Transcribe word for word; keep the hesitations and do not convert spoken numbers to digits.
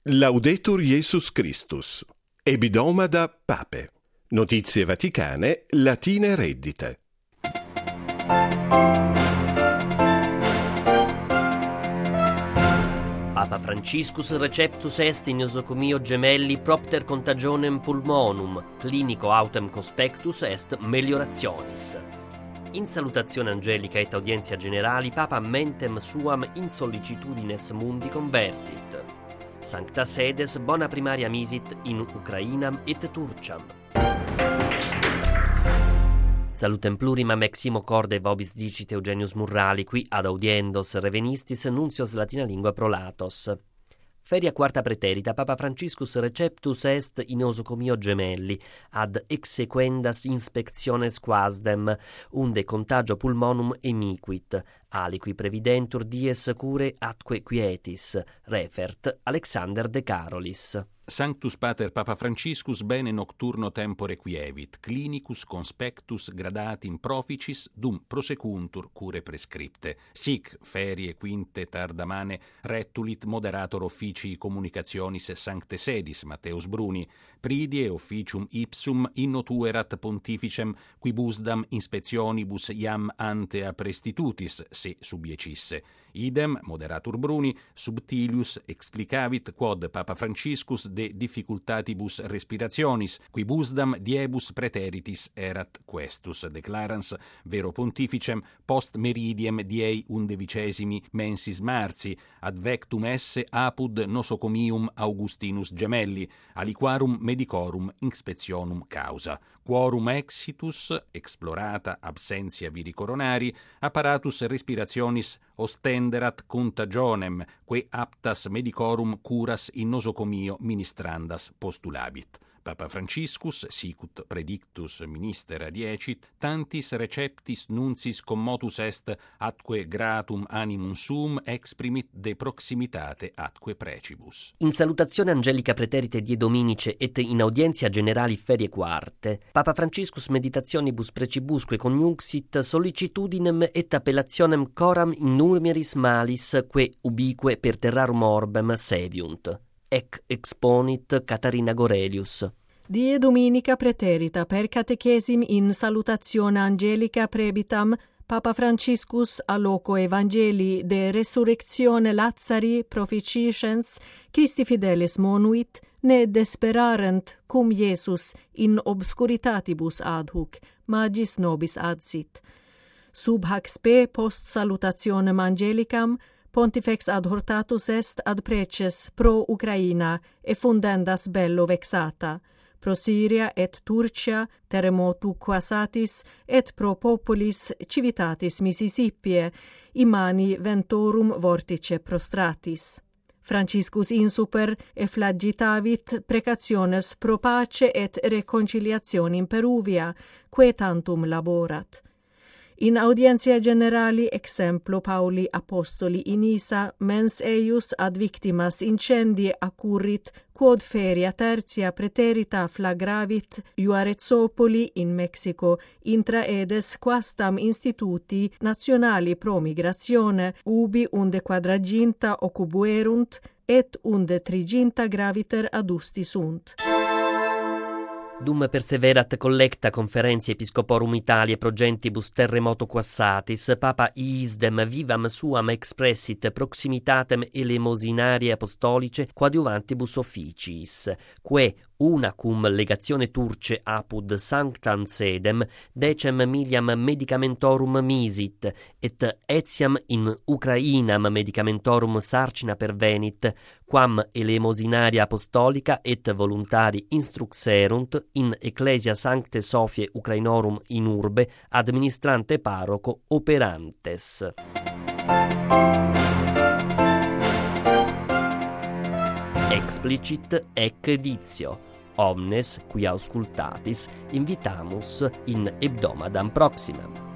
Laudetur Jesus Christus. Ebdomada Pape. Notizie vaticane, latine reddite. Papa Franciscus receptus est in nosocomio gemelli propter contagionem pulmonum, clinico autem conspectus est meliorationis. In salutazione angelica et audientia generali, Papa mentem suam in sollicitudines mundi convertit. Sancta sedes bona primaria misit in Ucrainam et Turciam. Salutem plurimam eximo corde vobis dicit Eugenius Murrali, qui ad audiendos revenistis nuncios latina lingua prolatos. Feria quarta preterita, Papa Franciscus receptus est in nosocomio gemelli, ad exequendas inspectiones quasdem, unde contagio pulmonum emiquit, aliqui previdentur dies cure atque quietis, refert Alexander de Carolis. Sanctus Pater Papa Franciscus bene nocturno tempore quievit, clinicus conspectus gradatim proficis dum prosecuntur cure prescripte. Sic ferie quinte tardamane retulit moderator officii communicationis sancte sedis Matteus Bruni, pridie officium ipsum innotuerat pontificem quibusdam inspectionibus iam ante a prestitutis se subiecisse. Idem moderatur Bruni subtilius explicavit quod Papa Franciscus de difficultatibus respirationis, quibusdam diebus preteritis erat questus, declarans vero pontificem post meridiem diei undevicesimi mensis marzi, ad vectum esse apud nosocomium Augustinus Gemelli, aliquarum medicorum inspectionum causa. Quorum exitus, explorata absentia viri coronari, apparatus respirationis ostenderat contagionem, que aptas medicorum curas in nosocomio ministrandas postulabit. Papa Franciscus, sicut predictus minister adiecit, tantis receptis nuncis commotus est atque gratum animum sum exprimit de proximitate atque precibus. In salutazione angelica preterite die dominice et in audientia generali ferie quarte, Papa Franciscus meditationibus precibusque coniuxit sollicitudinem et appellationem coram in numeris malis que ubique per terrarum orbem seviunt. Ec exponit Catarina Gorelius. Die Dominica preterita per catechesim in salutazione angelica prebitam Papa Franciscus a loco Evangelii de resurrectione Lazari proficiscens Christi fidelis monuit, ne desperarent cum Iesus in obscuritatibus adhuc, magis nobis adsit. Sub hac spe post salutationem angelicam Pontifex adhortatus est ad preces pro Ucraina e fundendas bello vexata, pro Syria et Turcia terremotu quasatis et pro populis civitatis Mississippie, immani ventorum vortice prostratis. Franciscus insuper efflagitavit precationes pro pace et reconciliatione in Peruvia, quae tantum laborat. In audientia generali exemplo Pauli Apostoli in Isa mens eius ad victimas incendii accurrit quod feria tertia preterita flagravit Juarezopoli in Mexico intra edes quastam instituti nazionali pro migratione ubi unde quadraginta occubuerunt et unde triginta graviter adusti sunt. Dum perseverat collecta conferentia episcoporum Italiae pro gentibus terremoto quassatis, Papa iisdem vivam suam expressit proximitatem eleemosinarie apostolice coadiuvantibus officiis, quae una cum legatione turce apud sanctam sedem decem miliam medicamentorum misit, et etiam in Ucrainam medicamentorum sarcina pervenit, quam eleemosinaria apostolica et voluntari instruxerunt in Ecclesia Sancte Sophiae Ucrainorum in urbe administrante paroco operantes. Explicit ec editio. Omnes qui auscultatis invitamus in hebdomadam proximam.